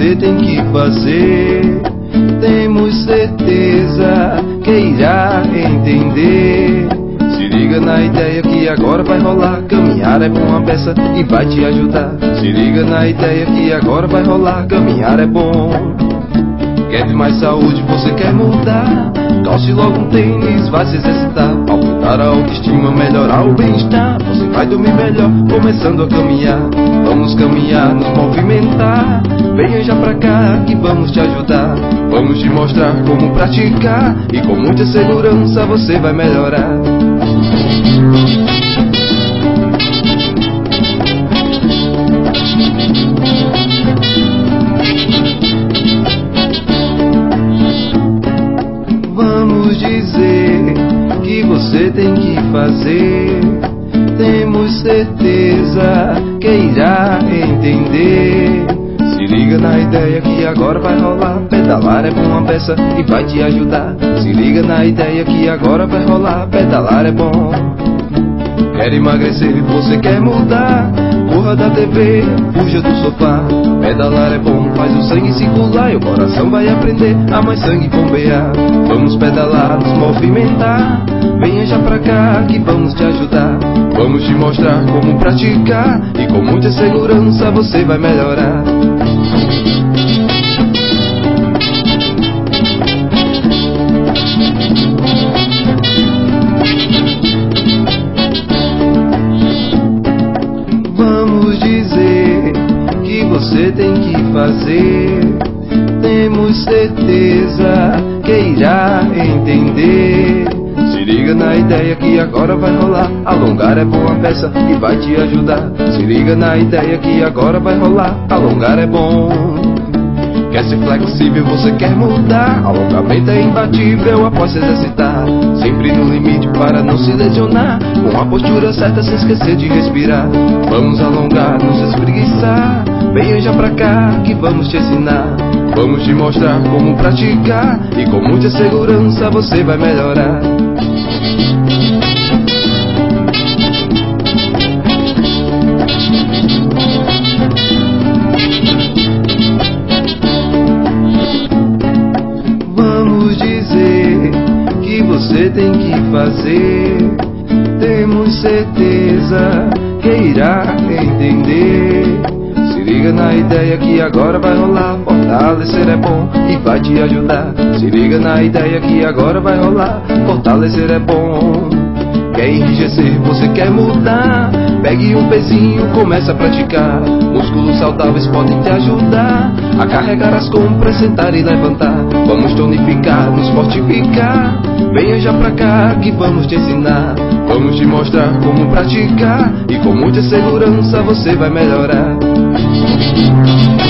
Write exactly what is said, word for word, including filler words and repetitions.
você tem que fazer. Temos certeza que irá entender. Se liga na ideia que agora vai rolar. Caminhar é bom, a peça e vai te ajudar. Se liga na ideia que agora vai rolar. Caminhar é bom. Quer ter mais saúde, você quer mudar? Calce logo um tênis, vai se exercitar. Aumentar a autoestima, melhorar o bem-estar. Você vai dormir melhor, começando a caminhar. Vamos caminhar, nos movimentar. Venha já pra cá que vamos te ajudar. Vamos te mostrar como praticar. E com muita segurança você vai melhorar. Vamos dizer que você tem que fazer. Temos certeza que irá entender. Se liga na ideia que agora vai rolar. Pedalar é bom, a peça e vai te ajudar. Se liga na ideia que agora vai rolar. Pedalar é bom. Quer emagrecer, você quer mudar? Corra da T V, fuja do sofá. Pedalar é bom, faz o sangue circular. E o coração vai aprender a mais sangue bombear. Vamos pedalar, nos movimentar. Venha já pra cá que vamos te ajudar. Vamos te mostrar como praticar. E com muita segurança você vai melhorar. Vamos dizer que você tem que fazer. Temos certeza que irá entender. Se liga na ideia que agora vai rolar. Alongar é bom, a peça e vai te ajudar. Se liga na ideia que agora vai rolar. Alongar é bom. Quer ser flexível, você quer mudar? Alongamento é imbatível após se exercitar. Sempre no limite para não se lesionar. Com a postura certa sem esquecer de respirar. Vamos alongar, nos espreguiçar. Venha já pra cá que vamos te ensinar. Vamos te mostrar como praticar. E com muita segurança você vai melhorar. Vamos dizer que você tem que fazer. Temos certeza que irá entender. Se liga na ideia que agora vai rolar. Fortalecer é bom e vai te ajudar. Se liga na ideia que agora vai rolar. Fortalecer é bom. Quer enrijecer, você quer mudar? Pegue um pezinho, comece a praticar. Músculos saudáveis podem te ajudar a carregar as compras, sentar e levantar. Vamos tonificar, nos fortificar. Venha já pra cá que vamos te ensinar. Vamos te mostrar como praticar. E com muita segurança você vai melhorar.